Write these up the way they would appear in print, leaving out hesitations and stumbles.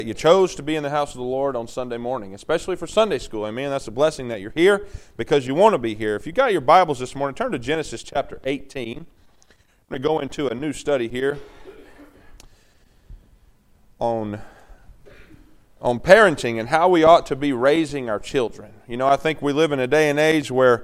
You chose to be in the house of the Lord on Sunday morning, especially for Sunday school. Amen. That's a blessing that you're here because you want to be here. If you got your Bibles this morning, turn to Genesis chapter 18. I'm going to go into a new study here on parenting and how we ought to be raising our children. You know, I think we live in a day and age where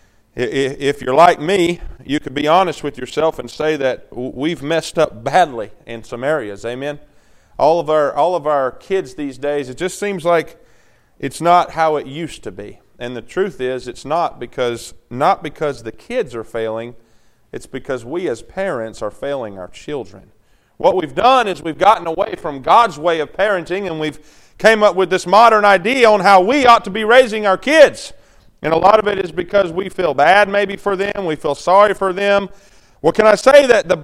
if you're like me, you could be honest with yourself and say that we've messed up badly in some areas. Amen. All of our kids these days, it just seems like it's not how it used to be. And the truth is, it's not because the kids are failing, it's because we as parents are failing our children. What we've done is we've gotten away from God's way of parenting, and we've came up with this modern idea on how we ought to be raising our kids. And a lot of it is because we feel bad maybe for them, we feel sorry for them. Well, can I say that the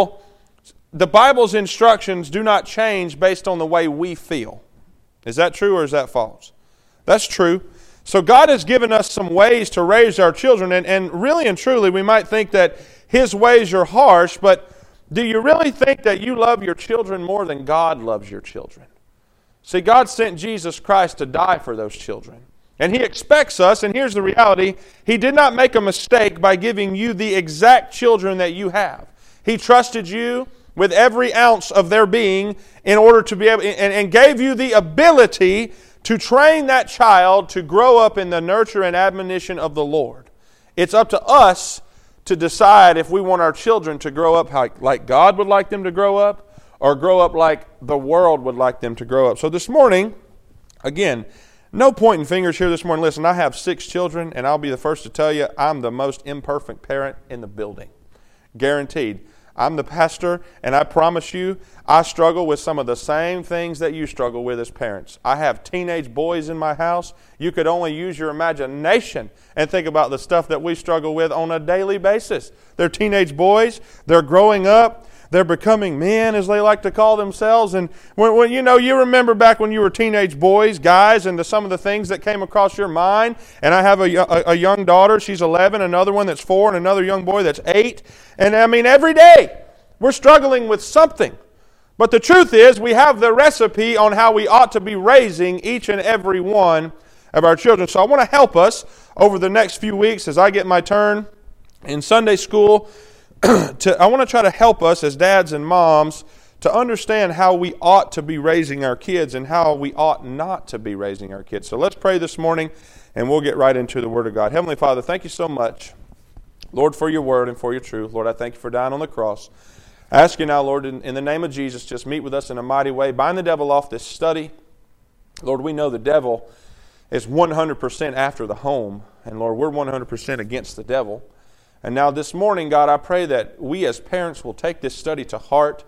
Bible's instructions do not change based on the way we feel? Is that true or is that false? That's true. So God has given us some ways to raise our children, and really and truly we might think that His ways are harsh, but do you really think that you love your children more than God loves your children? See, God sent Jesus Christ to die for those children. And He expects us, and here's the reality, He did not make a mistake by giving you the exact children that you have. He trusted you with every ounce of their being in order to be able, and gave you the ability to train that child to grow up in the nurture and admonition of the Lord. It's up to us to decide if we want our children to grow up like God would like them to grow up, or grow up like the world would like them to grow up. So this morning, again, no pointing fingers here this morning. Listen, I have 6 children, and I'll be the first to tell you I'm the most imperfect parent in the building. Guaranteed. I'm the pastor, and I promise you, I struggle with some of the same things that you struggle with as parents. I have teenage boys in my house. You could only use your imagination and think about the stuff that we struggle with on a daily basis. They're teenage boys. They're growing up. They're becoming men, as they like to call themselves. And when you remember back when you were teenage boys, guys, and some of the things that came across your mind. And I have a young daughter. She's 11, another one that's 4, and another young boy that's 8. And I mean, every day we're struggling with something. But the truth is, we have the recipe on how we ought to be raising each and every one of our children. So I want to help us over the next few weeks as I get my turn in Sunday school. I want to try to help us as dads and moms to understand how we ought to be raising our kids and how we ought not to be raising our kids. So let's pray this morning, and we'll get right into the Word of God. Heavenly Father, thank you so much, Lord, for your Word and for your truth. Lord, I thank you for dying on the cross. I ask you now, Lord, in the name of Jesus, just meet with us in a mighty way. Bind the devil off this study. Lord, we know the devil is 100% after the home, and Lord, we're 100% against the devil. And now this morning, God, I pray that we as parents will take this study to heart.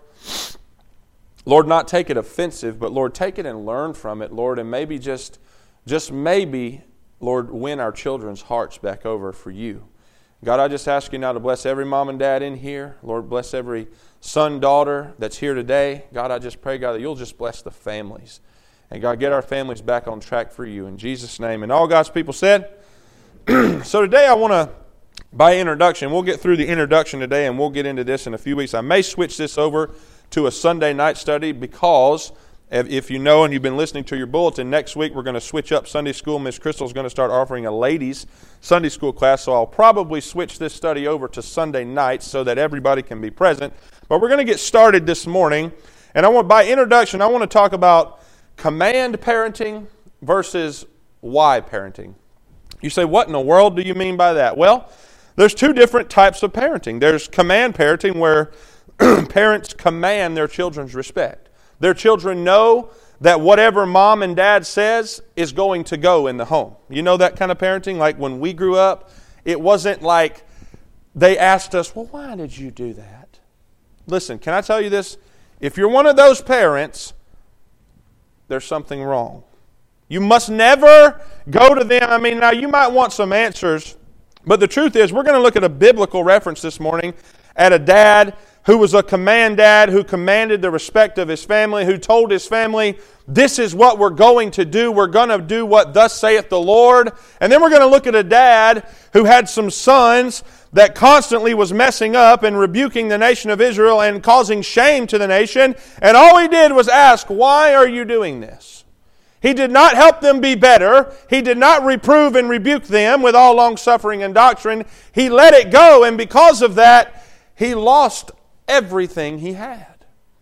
Lord, not take it offensive, but Lord, take it and learn from it, Lord, and maybe just maybe, Lord, win our children's hearts back over for you. God, I just ask you now to bless every mom and dad in here. Lord, bless every son, daughter that's here today. God, I just pray, God, that you'll just bless the families. And God, get our families back on track for you in Jesus' name. And all God's people said. So today I want to, by introduction, we'll get through the introduction today and we'll get into this in a few weeks. I may switch this over to a Sunday night study because if you know and you've been listening to your bulletin, next week we're going to switch up Sunday school. Miss Crystal's going to start offering a ladies' Sunday school class, so I'll probably switch this study over to Sunday nights so that everybody can be present. But we're going to get started this morning, and by introduction, I want to talk about command parenting versus why parenting. You say, what in the world do you mean by that? Well, there's 2 different types of parenting. There's command parenting where parents command their children's respect. Their children know that whatever mom and dad says is going to go in the home. You know that kind of parenting? Like when we grew up, it wasn't like they asked us, well, why did you do that? Listen, can I tell you this? If you're one of those parents, there's something wrong. You must never go to them. I mean, now you might want some answers, but the truth is we're going to look at a biblical reference this morning at a dad who was a command dad, who commanded the respect of his family, who told his family, this is what we're going to do. We're going to do what thus saith the Lord. And then we're going to look at a dad who had some sons that constantly was messing up and rebuking the nation of Israel and causing shame to the nation. And all he did was ask, why are you doing this? He did not help them be better. He did not reprove and rebuke them with all long-suffering and doctrine. He let it go, and because of that, he lost everything he had.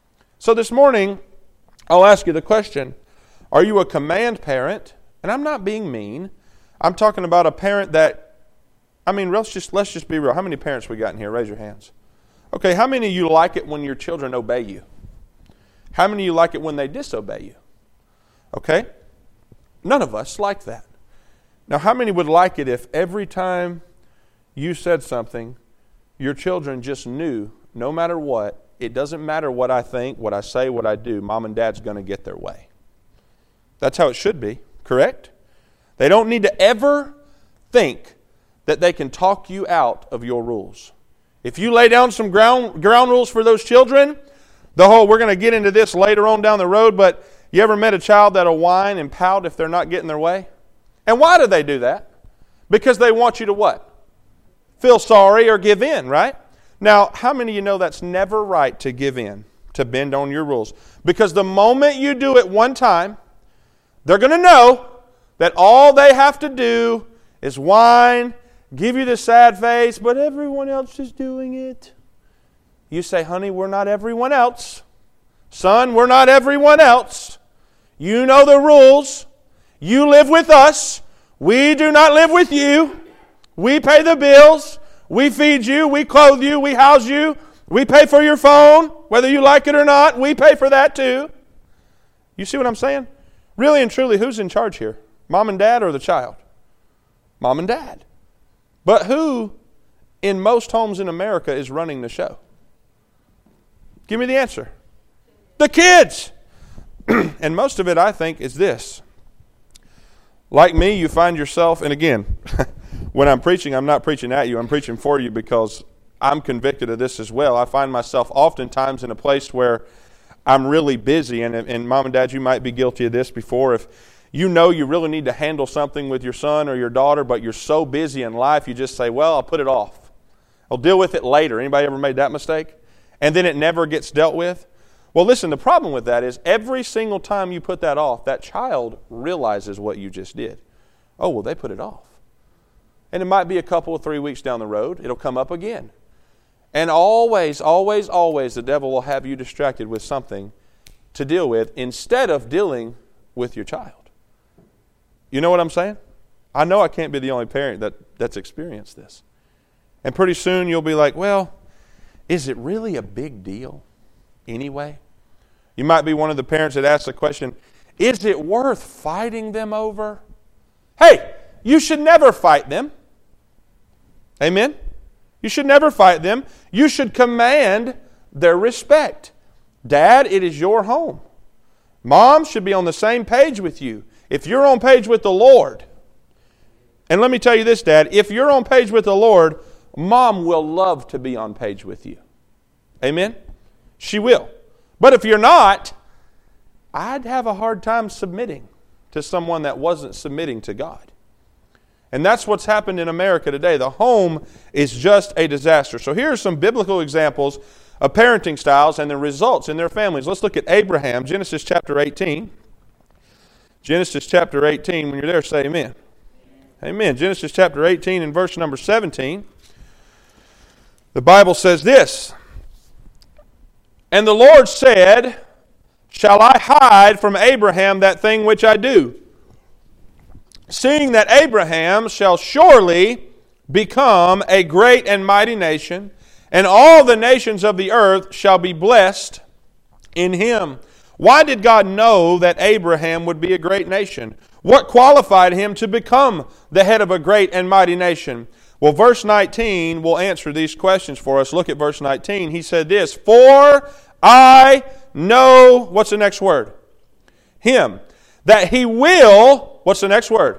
So this morning, I'll ask you the question, are you a command parent? And I'm not being mean. I'm talking about a parent that, let's just be real. How many parents we got in here? Raise your hands. Okay, how many of you like it when your children obey you? How many of you like it when they disobey you? Okay? None of us like that. Now, how many would like it if every time you said something, your children just knew, no matter what, it doesn't matter what I think, what I say, what I do, Mom and Dad's going to get their way? That's how it should be, correct? They don't need to ever think that they can talk you out of your rules. If you lay down some ground rules for those children, we're going to get into this later on down the road, but you ever met a child that'll whine and pout if they're not getting their way? And why do they do that? Because they want you to what? Feel sorry or give in, right? Now, how many of you know that's never right to give in, to bend on your rules? Because the moment you do it one time, they're going to know that all they have to do is whine, give you the sad face, but everyone else is doing it. You say, honey, we're not everyone else. Son, we're not everyone else. You know the rules. You live with us. We do not live with you. We pay the bills. We feed you. We clothe you. We house you. We pay for your phone, whether you like it or not. We pay for that too. You see what I'm saying? Really and truly, who's in charge here? Mom and Dad or the child? Mom and Dad. But who in most homes in America is running the show? Give me the answer. The kids. And most of it, I think, is this. Like me, you find yourself, and again, when I'm preaching, I'm not preaching at you. I'm preaching for you because I'm convicted of this as well. I find myself oftentimes in a place where I'm really busy, and Mom and Dad, you might be guilty of this before. If you know you really need to handle something with your son or your daughter, but you're so busy in life, you just say, well, I'll put it off. I'll deal with it later. Anybody ever made that mistake? And then it never gets dealt with? Well, listen, the problem with that is every single time you put that off, that child realizes what you just did. Oh, well, they put it off. And it might be a couple of 3 weeks down the road. It'll come up again. And always, always, always the devil will have you distracted with something to deal with instead of dealing with your child. You know what I'm saying? I know I can't be the only parent that's experienced this. And pretty soon you'll be like, well, is it really a big deal anyway? You might be one of the parents that asks the question, is it worth fighting them over? Hey, you should never fight them. Amen? You should never fight them. You should command their respect. Dad, it is your home. Mom should be on the same page with you. If you're on page with the Lord, and let me tell you this, Dad, if you're on page with the Lord, Mom will love to be on page with you. Amen? She will. But if you're not, I'd have a hard time submitting to someone that wasn't submitting to God. And that's what's happened in America today. The home is just a disaster. So here are some biblical examples of parenting styles and the results in their families. Let's look at Abraham, Genesis chapter 18. Genesis chapter 18, when you're there, say amen. Amen. Genesis chapter 18 and verse number 17. The Bible says this, and the Lord said, shall I hide from Abraham that thing which I do? Seeing that Abraham shall surely become a great and mighty nation, and all the nations of the earth shall be blessed in him. Why did God know that Abraham would be a great nation? What qualified him to become the head of a great and mighty nation? Well, verse 19 will answer these questions for us. Look at verse 19. He said this, for I know, what's the next word? Him. That he will, what's the next word?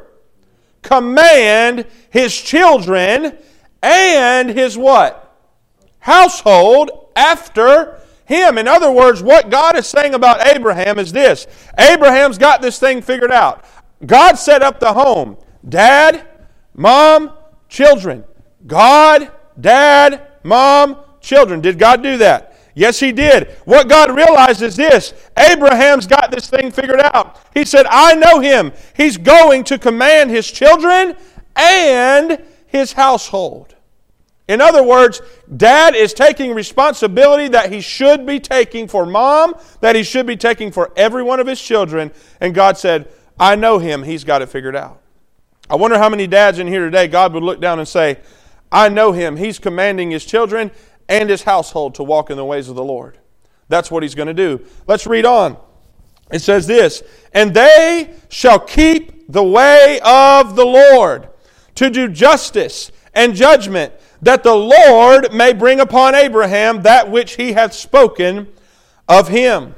Command his children and his what? Household after him. In other words, what God is saying about Abraham is this. Abraham's got this thing figured out. God set up the home. Dad, Mom, children. God, dad, mom, children. Did God do that? Yes, He did. What God realized is this. Abraham's got this thing figured out. He said, I know him. He's going to command his children and his household. In other words, dad is taking responsibility that he should be taking for mom, that he should be taking for every one of his children. And God said, I know him. He's got it figured out. I wonder how many dads in here today, God would look down and say, I know him. He's commanding his children and his household to walk in the ways of the Lord. That's what He's going to do. Let's read on. It says this, and they shall keep the way of the Lord to do justice and judgment, that the Lord may bring upon Abraham that which He hath spoken of him.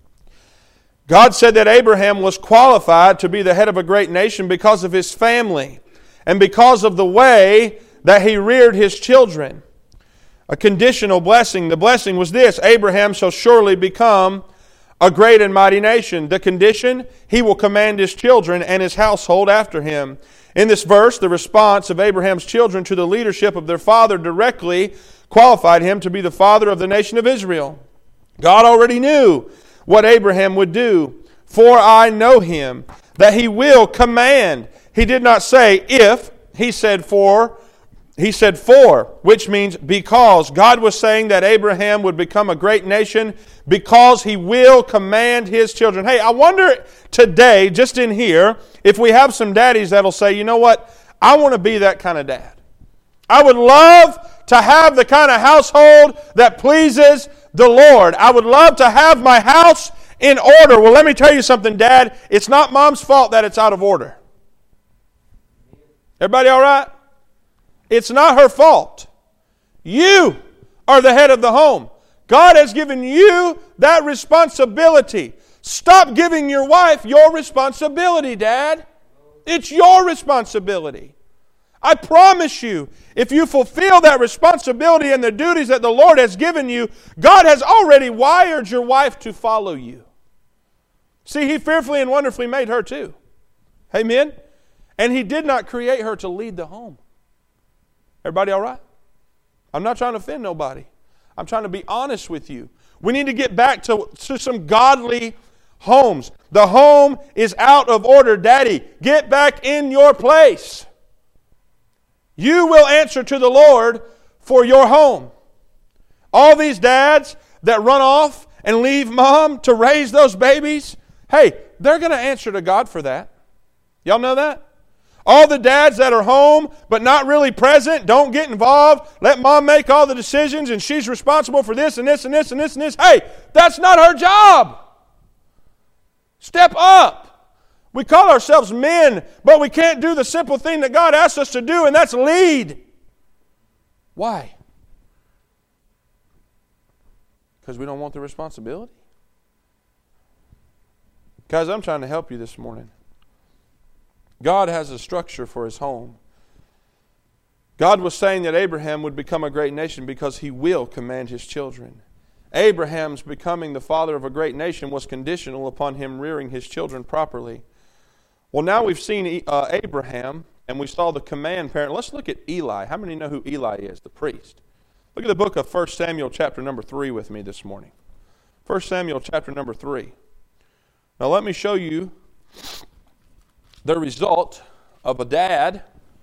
God said that Abraham was qualified to be the head of a great nation because of his family and because of the way that he reared his children. A conditional blessing. The blessing was this: Abraham shall surely become a great and mighty nation. The condition: he will command his children and his household after him. In this verse, the response of Abraham's children to the leadership of their father directly qualified him to be the father of the nation of Israel. God already knew what Abraham would do. For I know him, that he will command. He did not say if, he said for. He said for, which means because. God was saying that Abraham would become a great nation because he will command his children. Hey, I wonder today, just in here, if we have some daddies that'll say, you know what, I want to be that kind of dad. I would love to have the kind of household that pleases the Lord. I would love to have my house in order. Well, let me tell you something, Dad. It's not Mom's fault that it's out of order. Everybody all right? It's not her fault. You are the head of the home. God has given you that responsibility. Stop giving your wife your responsibility, Dad. It's your responsibility. I promise you, if you fulfill that responsibility and the duties that the Lord has given you, God has already wired your wife to follow you. See, He fearfully and wonderfully made her too. Amen? And He did not create her to lead the home. Everybody all right? I'm not trying to offend nobody. I'm trying to be honest with you. We need to get back to some godly homes. The home is out of order. Daddy, get back in your place. You will answer to the Lord for your home. All these dads that run off and leave mom to raise those babies, hey, they're going to answer to God for that. Y'all know that? All the dads that are home but not really present, don't get involved, let mom make all the decisions and she's responsible for this and this and this and this and this. Hey, that's not her job. Step up. We call ourselves men, but we can't do the simple thing that God asks us to do, and that's lead. Why? Because we don't want the responsibility? Guys, I'm trying to help you this morning. God has a structure for His home. God was saying that Abraham would become a great nation because he will command his children. Abraham's becoming the father of a great nation was conditional upon him rearing his children properly. Well, now we've seen Abraham, and we saw the command parent. Let's look at Eli. How many know who Eli is, the priest? Look at the book of 1 Samuel chapter number 3 with me this morning. 1 Samuel chapter number 3. Now let me show you the result of a dad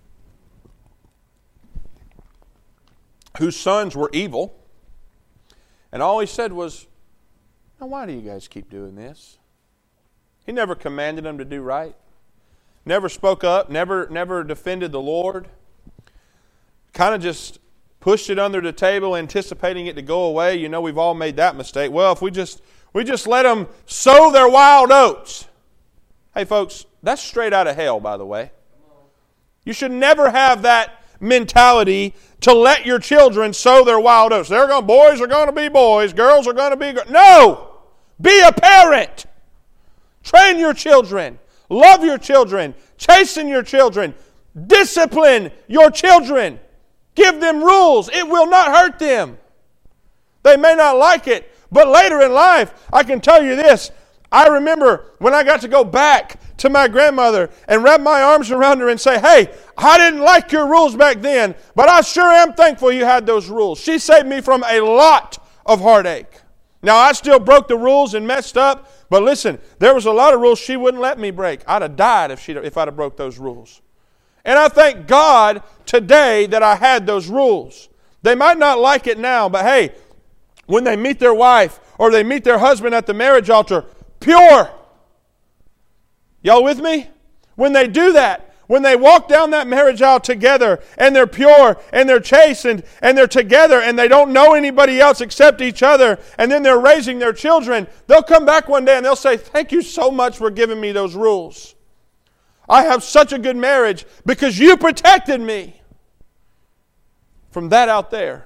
whose sons were evil, and all he said was, now why do you guys keep doing this? He never commanded them to do right. Never spoke up, never defended the Lord. Kind of just pushed it under the table, anticipating it to go away. You know, we've all made that mistake. Well, if we just let them sow their wild oats. Hey, folks, that's straight out of hell, by the way. You should never have that mentality to let your children sow their wild oats. Boys are going to be boys, girls are going to be girls. No! Be a parent. Train your children. Love your children. Chasten your children. Discipline your children. Give them rules. It will not hurt them. They may not like it, but later in life, I can tell you this, I remember when I got to go back to my grandmother and wrap my arms around her and say, hey, I didn't like your rules back then, but I sure am thankful you had those rules. She saved me from a lot of heartache. Now, I still broke the rules and messed up, but listen, there was a lot of rules she wouldn't let me break. I'd have died if I'd have broke those rules. And I thank God today that I had those rules. They might not like it now, but hey, when they meet their wife or they meet their husband at the marriage altar, pure. Y'all with me? When they do that, when they walk down that marriage aisle together and they're pure and they're chastened and they're together and they don't know anybody else except each other, and then they're raising their children, they'll come back one day and they'll say, thank you so much for giving me those rules. I have such a good marriage because you protected me from that out there.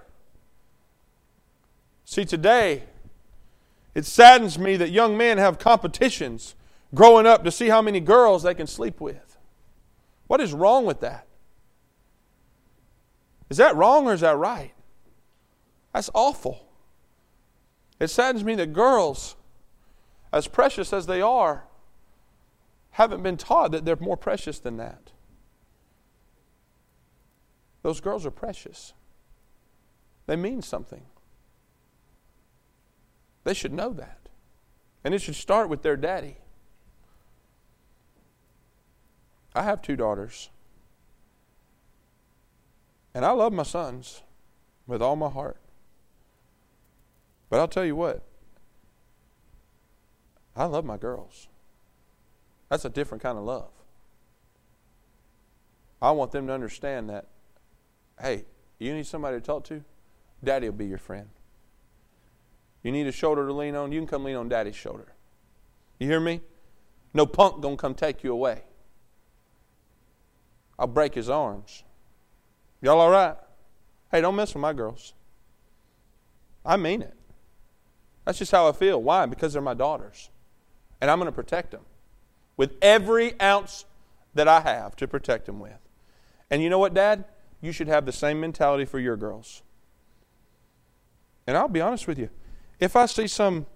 See, today, it saddens me that young men have competitions growing up to see how many girls they can sleep with. What is wrong with that? Is that wrong or is that right? That's awful. It saddens me that girls, as precious as they are, haven't been taught that they're more precious than that. Those girls are precious. They mean something. They should know that. And it should start with their daddy. I have 2 daughters. And I love my sons with all my heart. But I'll tell you what, I love my girls. That's a different kind of love. I want them to understand that, hey, you need somebody to talk to? Daddy will be your friend. You need a shoulder to lean on? You can come lean on Daddy's shoulder. You hear me? No punk gonna come take you away. I'll break his arms. Y'all all right? Hey, don't mess with my girls. I mean it. That's just how I feel. Why? Because they're my daughters. And I'm going to protect them with every ounce that I have to protect them with. And you know what, Dad? You should have the same mentality for your girls. And I'll be honest with you. If I see some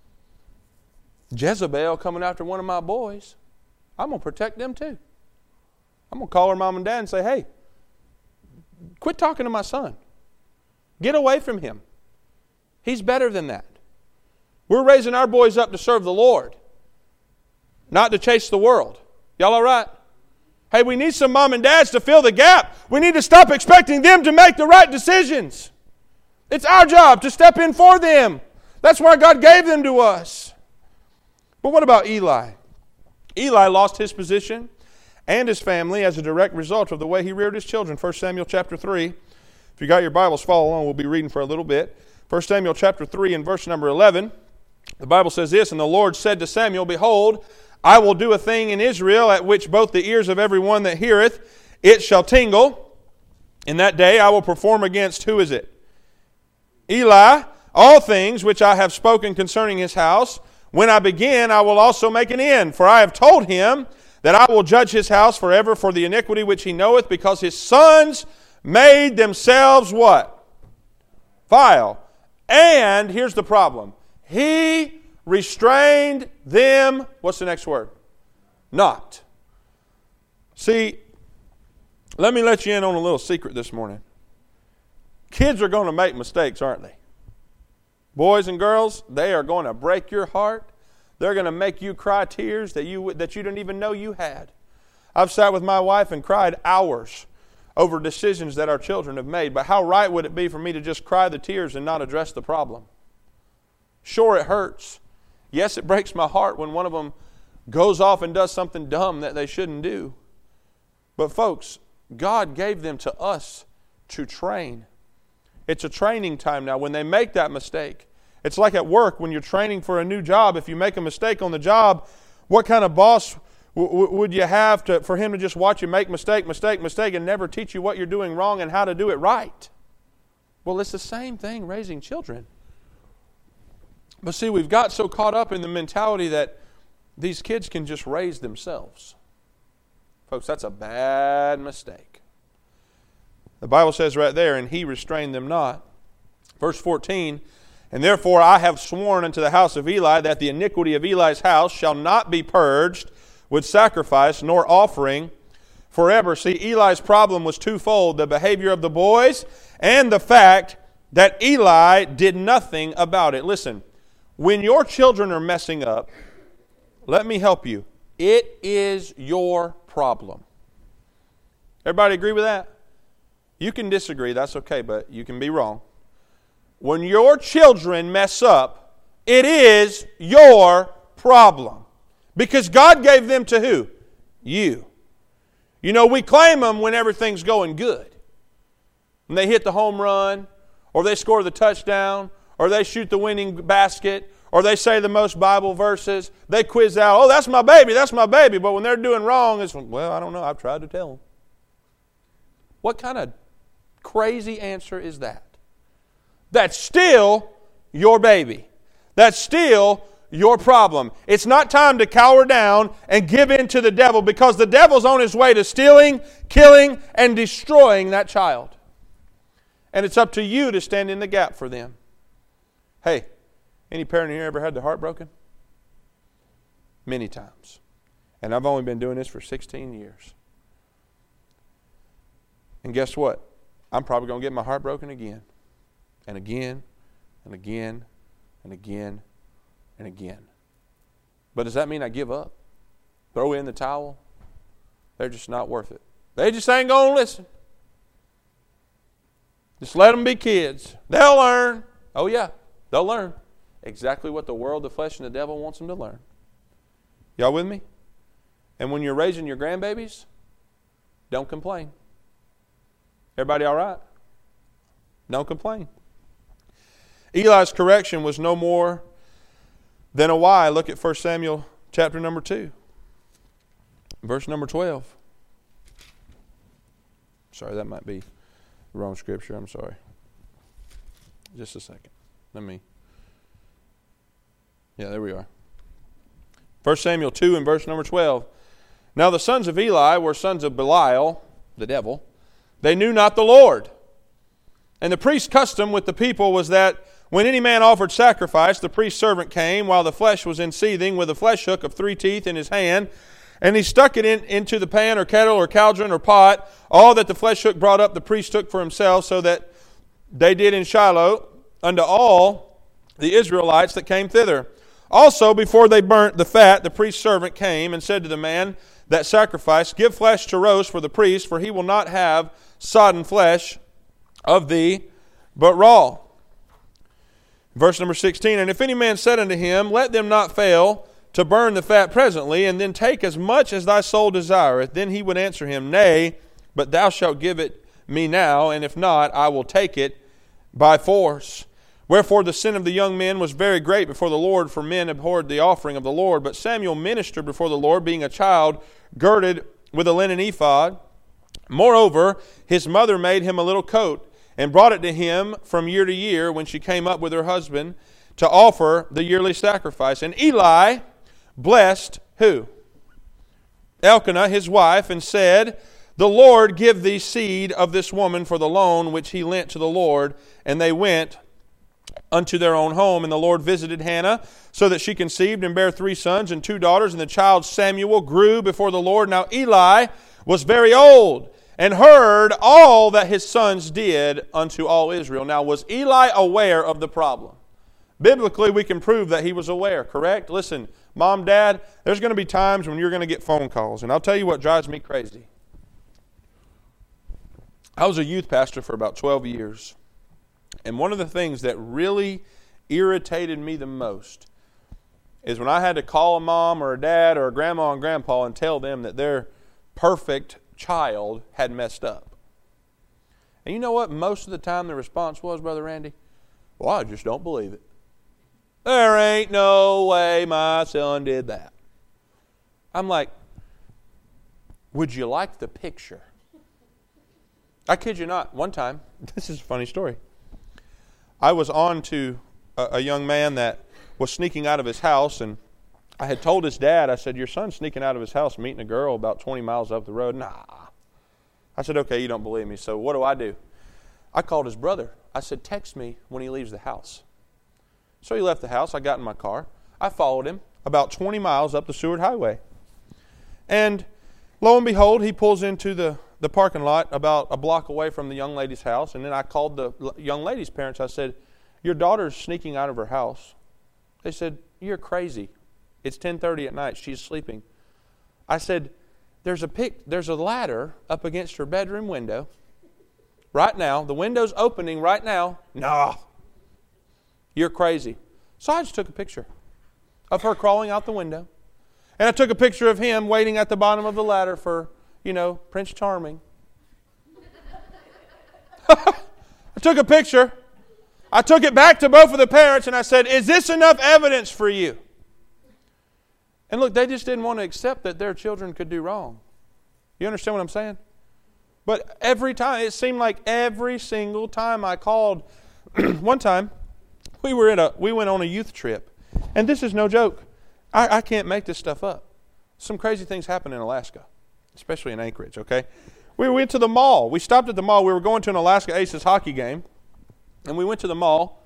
Jezebel coming after one of my boys, I'm going to protect them too. I'm going to call her mom and dad and say, hey, quit talking to my son. Get away from him. He's better than that. We're raising our boys up to serve the Lord, not to chase the world. Y'all all right? Hey, we need some mom and dads to fill the gap. We need to stop expecting them to make the right decisions. It's our job to step in for them. That's why God gave them to us. But what about Eli? Eli lost his position and his family as a direct result of the way he reared his children. 1 Samuel chapter 3. If you got your Bibles, follow along. We'll be reading for a little bit. 1 Samuel chapter 3 and verse number 11. The Bible says this, and the Lord said to Samuel, behold, I will do a thing in Israel at which both the ears of every one that heareth it shall tingle. In that day I will perform against, who is it? Eli, all things which I have spoken concerning his house. When I begin, I will also make an end. For I have told him that I will judge his house forever for the iniquity which he knoweth, because his sons made themselves what? Vile. And here's the problem. He restrained them, what's the next word? Not. See, let me let you in on a little secret this morning. Kids are going to make mistakes, aren't they? Boys and girls, they are going to break your heart. They're going to make you cry tears that you didn't even know you had. I've sat with my wife and cried hours over decisions that our children have made. But how right would it be for me to just cry the tears and not address the problem? Sure, it hurts. Yes, it breaks my heart when one of them goes off and does something dumb that they shouldn't do. But folks, God gave them to us to train. It's a training time now. When they make that mistake, it's like at work when you're training for a new job. If you make a mistake on the job, what kind of boss would you have for him to just watch you make mistake, and never teach you what you're doing wrong and how to do it right? Well, it's the same thing raising children. But see, we've got so caught up in the mentality that these kids can just raise themselves. Folks, that's a bad mistake. The Bible says right there, and he restrained them not. Verse 14, And therefore I have sworn unto the house of Eli that the iniquity of Eli's house shall not be purged with sacrifice nor offering forever. See, Eli's problem was twofold: the behavior of the boys and the fact that Eli did nothing about it. Listen, when your children are messing up, let me help you. It is your problem. Everybody agree with that? You can disagree, that's okay, but you can be wrong. When your children mess up, it is your problem. Because God gave them to who? You. You know, we claim them when everything's going good. When they hit the home run, or they score the touchdown, or they shoot the winning basket, or they say the most Bible verses. They quiz out, oh, that's my baby, that's my baby. But when they're doing wrong, it's, well, I don't know, I've tried to tell them. What kind of crazy answer is that? That's still your baby. That's still your problem. It's not time to cower down and give in to the devil, because the devil's on his way to stealing, killing, and destroying that child. And it's up to you to stand in the gap for them. Hey, any parent here ever had their heart broken? Many times. And I've only been doing this for 16 years. And guess what? I'm probably going to get my heart broken again. And again, and again, and again, and again. But does that mean I give up? Throw in the towel? They're just not worth it. They just ain't going to listen. Just let them be kids. They'll learn. Oh yeah, they'll learn exactly what the world, the flesh, and the devil wants them to learn. Y'all with me? And when you're raising your grandbabies, don't complain. Everybody all right? Don't complain. Eli's correction was no more than a why. Look at 1 Samuel chapter number 2. Verse number 12. Sorry, that might be the wrong scripture. I'm sorry. Just a second. There we are. 1 Samuel 2 and verse number 12. Now the sons of Eli were sons of Belial, the devil. They knew not the Lord. And the priest's custom with the people was that when any man offered sacrifice, the priest's servant came while the flesh was in seething with a flesh hook of 3 teeth in his hand, and he stuck it into the pan or kettle or cauldron or pot. All that the flesh hook brought up, the priest took for himself, so that they did in Shiloh unto all the Israelites that came thither. Also, before they burnt the fat, the priest's servant came and said to the man that sacrificed, give flesh to roast for the priest, for he will not have sodden flesh of thee, but raw. Verse number 16, and if any man said unto him, let them not fail to burn the fat presently, and then take as much as thy soul desireth, then he would answer him, nay, but thou shalt give it me now, and if not, I will take it by force. Wherefore the sin of the young men was very great before the Lord, for men abhorred the offering of the Lord. But Samuel ministered before the Lord, being a child, girded with a linen ephod. Moreover, his mother made him a little coat, and brought it to him from year to year when she came up with her husband to offer the yearly sacrifice. And Eli blessed who? Elkanah, his wife, and said, the Lord give thee seed of this woman for the loan which he lent to the Lord. And they went unto their own home. And the Lord visited Hannah, so that she conceived and bare 3 sons and 2 daughters. And the child Samuel grew before the Lord. Now Eli was very old, and heard all that his sons did unto all Israel. Now, was Eli aware of the problem? Biblically, we can prove that he was aware, correct? Listen, Mom, Dad, there's going to be times when you're going to get phone calls. And I'll tell you what drives me crazy. I was a youth pastor for about 12 years. And one of the things that really irritated me the most is when I had to call a mom or a dad or a grandma and grandpa and tell them that their perfect child had messed up. And you know what? Most of the time the response was, Brother Randy, well, I just don't believe it. There ain't no way my son did that. I'm like, would you like the picture? I kid you not. One time, this is a funny story. I was on to a young man that was sneaking out of his house, and I had told his dad, I said, your son's sneaking out of his house, meeting a girl about 20 miles up the road. Nah. I said, okay, you don't believe me. So what do? I called his brother. I said, text me when he leaves the house. So he left the house. I got in my car. I followed him about 20 miles up the Seward Highway. And lo and behold, he pulls into the parking lot about a block away from the young lady's house. And then I called the young lady's parents. I said, your daughter's sneaking out of her house. They said, you're crazy. It's 10:30 at night. She's sleeping. I said, there's a ladder up against her bedroom window right now. The window's opening right now. No, you're crazy. So I just took a picture of her crawling out the window. And I took a picture of him waiting at the bottom of the ladder for, Prince Charming. I took a picture. I took it back to both of the parents and I said, is this enough evidence for you? And look, they just didn't want to accept that their children could do wrong. You understand what I'm saying? But every time, it seemed like every single time I called, one time, we went on a youth trip. And this is no joke. I can't make this stuff up. Some crazy things happen in Alaska, especially in Anchorage, okay? We went to the mall. We stopped at the mall. We were going to an Alaska Aces hockey game. And we went to the mall.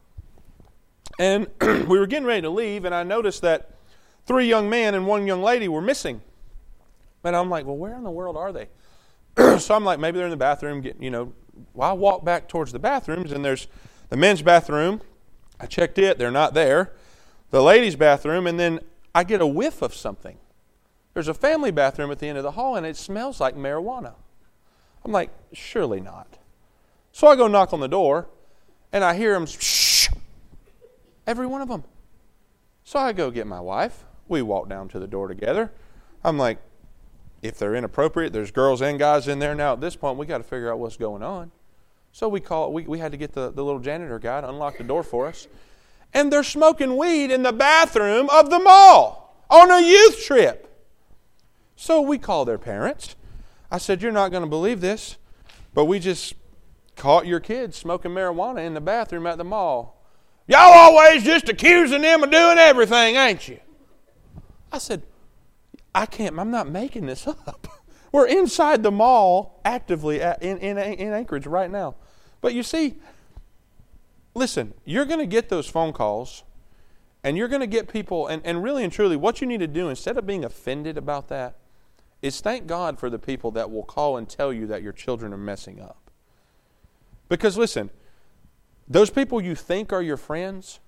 And we were getting ready to leave. And I noticed that 3 young men and 1 young lady were missing. And I'm like, well, where in the world are they? So I'm like, maybe they're in the bathroom. Well, I walk back towards the bathrooms. And there's the men's bathroom. I checked it. They're not there. The ladies' bathroom. And then I get a whiff of something. There's a family bathroom at the end of the hall, and it smells like marijuana. I'm like, surely not. So I go knock on the door, and I hear them, shh, every one of them. So I go get my wife. We walk down to the door together. I'm like, if they're inappropriate, there's girls and guys in there. Now, at this point, we got to figure out what's going on. So we had to get the little janitor guy to unlock the door for us. And they're smoking weed in the bathroom of the mall on a youth trip. So we call their parents. I said, you're not going to believe this, but we just caught your kids smoking marijuana in the bathroom at the mall. Y'all always just accusing them of doing everything, ain't you? I said, I'm not making this up. We're inside the mall actively in Anchorage right now. But you see, listen, you're going to get those phone calls, and you're going to get people, and really and truly, what you need to do, instead of being offended about that, is thank God for the people that will call and tell you that your children are messing up. Because listen, those people you think are your friends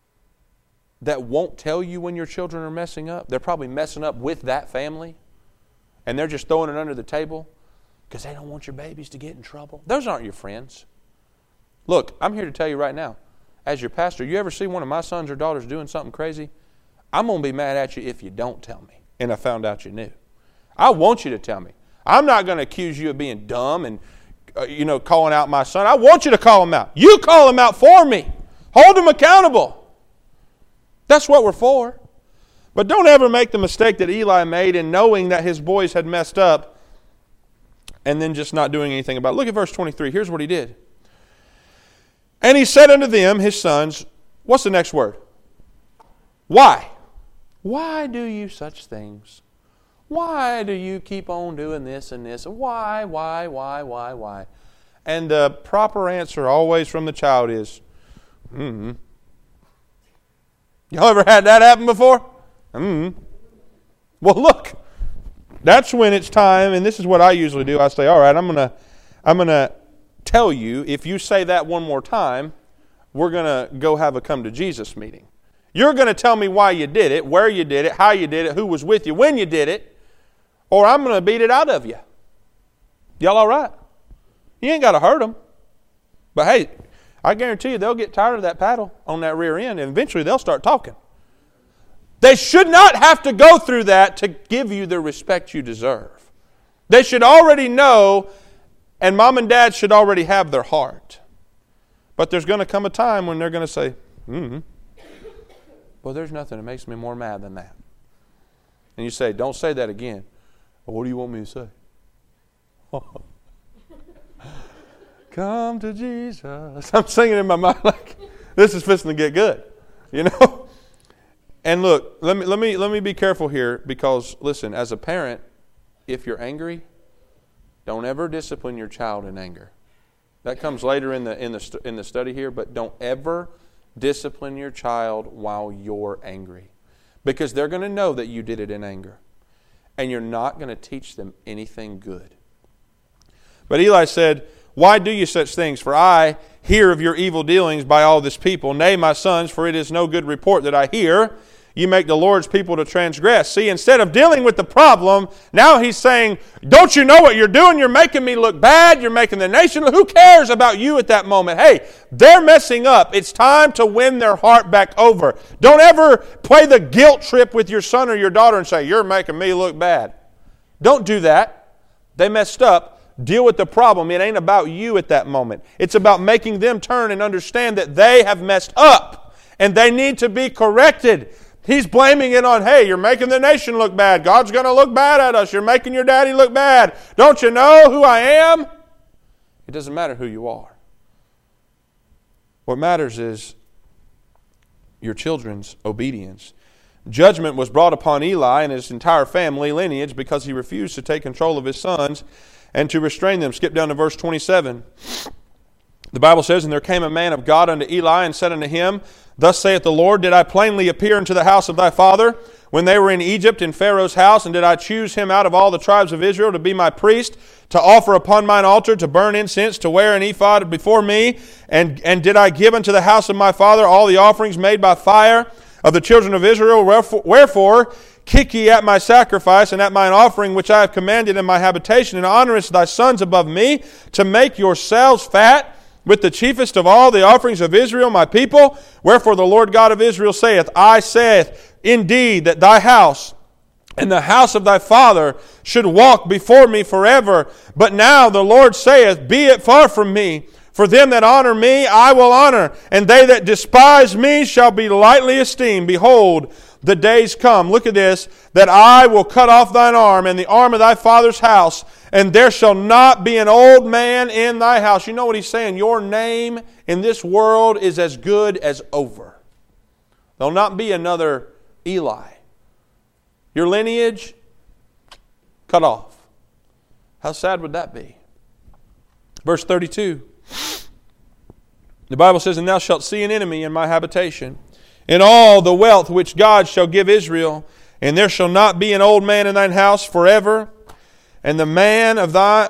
that won't tell you when your children are messing up, they're probably messing up with that family, and they're just throwing it under the table because they don't want your babies to get in trouble. Those aren't your friends. Look, I'm here to tell you right now, as your pastor, you ever see one of my sons or daughters doing something crazy? I'm going to be mad at you if you don't tell me, and I found out you knew. I want you to tell me. I'm not going to accuse you of being dumb and, calling out my son. I want you to call him out. You call him out for me. Hold him accountable. That's what we're for. But don't ever make the mistake that Eli made in knowing that his boys had messed up and then just not doing anything about it. Look at verse 23. Here's what he did. And he said unto them, his sons, what's the next word? Why? Why do you such things? Why do you keep on doing this and this? Why? And the proper answer always from the child is, Y'all ever had that happen before? Well, look, that's when it's time, and this is what I usually do. I say, all right, I'm gonna tell you, if you say that one more time, we're going to go have a come to Jesus meeting. You're going to tell me why you did it, where you did it, how you did it, who was with you, when you did it, or I'm going to beat it out of you. Y'all all right? You ain't got to hurt them. But hey, I guarantee you they'll get tired of that paddle on that rear end, and eventually they'll start talking. They should not have to go through that to give you the respect you deserve. They should already know, and mom and dad should already have their heart. But there's going to come a time when they're going to say, well, there's nothing that makes me more mad than that. And you say, don't say that again. Well, what do you want me to say? Come to Jesus. I'm singing in my mind like, this is fixing to get good. And look, let me be careful here because, listen, as a parent, if you're angry, don't ever discipline your child in anger. That comes later in the study here, but don't ever discipline your child while you're angry. Because they're going to know that you did it in anger. And you're not going to teach them anything good. But Eli said, "Why do you such things? For I hear of your evil dealings by all this people. Nay, my sons, for it is no good report that I hear. You make the Lord's people to transgress." See, instead of dealing with the problem, now he's saying, don't you know what you're doing? You're making me look bad. You're making the nation look. Who cares about you at that moment? Hey, they're messing up. It's time to win their heart back over. Don't ever play the guilt trip with your son or your daughter and say, you're making me look bad. Don't do that. They messed up. Deal with the problem. It ain't about you at that moment. It's about making them turn and understand that they have messed up and they need to be corrected. He's blaming it on, hey, you're making the nation look bad. God's going to look bad at us. You're making your daddy look bad. Don't you know who I am? It doesn't matter who you are. What matters is your children's obedience. Judgment was brought upon Eli and his entire family lineage because he refused to take control of his sons and to restrain them. Skip down to verse 27. The Bible says, "And there came a man of God unto Eli and said unto him, Thus saith the Lord, Did I plainly appear unto the house of thy father when they were in Egypt in Pharaoh's house? And did I choose him out of all the tribes of Israel to be my priest, to offer upon mine altar, to burn incense, to wear an ephod before me? And did I give unto the house of my father all the offerings made by fire of the children of Israel? Wherefore kick ye at my sacrifice and at mine offering which I have commanded in my habitation, and honorest thy sons above me, to make yourselves fat with the chiefest of all the offerings of Israel, my people? Wherefore the Lord God of Israel saith, I saith indeed that thy house and the house of thy father should walk before me forever. But now the Lord saith, Be it far from me. For them that honor me I will honor, and they that despise me shall be lightly esteemed. Behold, the days come," look at this, "that I will cut off thine arm and the arm of thy father's house, and there shall not be an old man in thy house." You know what he's saying? Your name in this world is as good as over. There'll not be another Eli. Your lineage, cut off. How sad would that be? Verse 32. The Bible says, "And thou shalt see an enemy in my habitation, in all the wealth which God shall give Israel, and there shall not be an old man in thine house forever. And the man of thine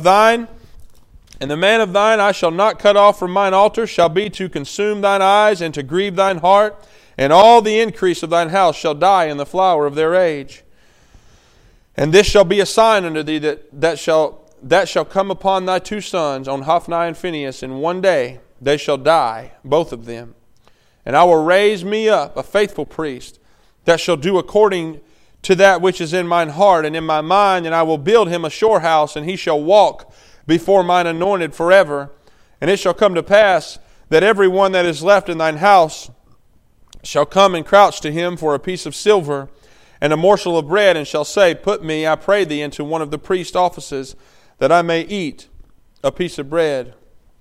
I shall not cut off from mine altar, shall be to consume thine eyes and to grieve thine heart, and all the increase of thine house shall die in the flower of their age. And this shall be a sign unto thee that shall come upon thy two sons, on Hophni and Phinehas, in one day they shall die, both of them. And I will raise me up a faithful priest that shall do according to that which is in mine heart and in my mind, and I will build him a sure house, and he shall walk before mine anointed forever. And it shall come to pass that every one that is left in thine house shall come and crouch to him for a piece of silver and a morsel of bread, and shall say, Put me, I pray thee, into one of the priest's offices, that I may eat a piece of bread."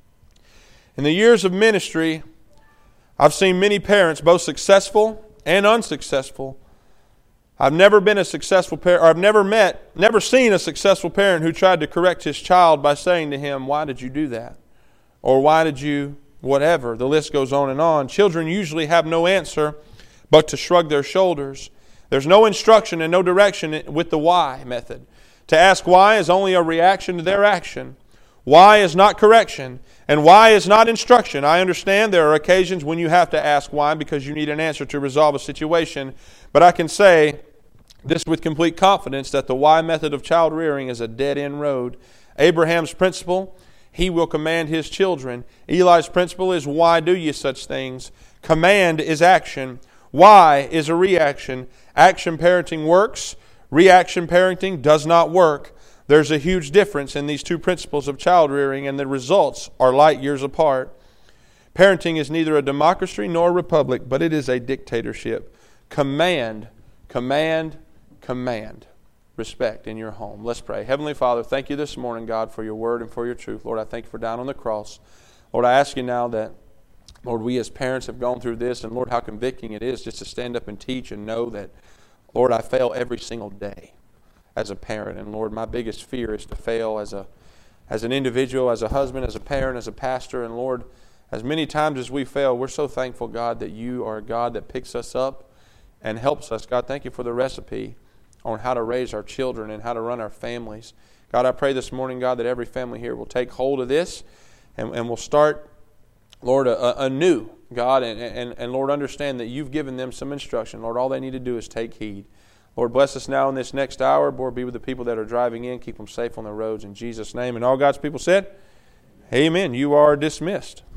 In the years of ministry, I've seen many parents, both successful and unsuccessful. I've never been a successful parent, or I've never seen a successful parent who tried to correct his child by saying to him, "Why did you do that?" Or "Why did you whatever?" The list goes on and on. Children usually have no answer but to shrug their shoulders. There's no instruction and no direction with the why method. To ask why is only a reaction to their action. Why is not correction, and why is not instruction. I understand there are occasions when you have to ask why because you need an answer to resolve a situation, but I can say this with complete confidence, that the why method of child rearing is a dead-end road. Abraham's principle, he will command his children. Eli's principle is, why do you such things? Command is action. Why is a reaction. Action parenting works. Reaction parenting does not work. There's a huge difference in these two principles of child rearing, and the results are light years apart. Parenting is neither a democracy nor a republic, but it is a dictatorship. Command, command, command respect in your home. Let's pray. Heavenly Father, thank you this morning, God, for your word and for your truth. Lord, I thank you for dying on the cross. Lord, I ask you now that, Lord, we as parents have gone through this, and Lord, how convicting it is just to stand up and teach and know that, Lord, I fail every single day as a parent. And Lord, my biggest fear is to fail as an individual, as a husband, as a parent, as a pastor. And Lord, As many times as we fail, we're so thankful, God, that you are a God that picks us up and helps us. God, thank you for the recipe on how to raise our children and how to run our families. God, I pray this morning, God, that every family here will take hold of this and will start, Lord, anew, God, and Lord, understand that you've given them some instruction. Lord, all they need to do is take heed. Lord, bless us now in this next hour. Lord, be with the people that are driving in. Keep them safe on the roads in Jesus' name. And all God's people said, amen. You are dismissed.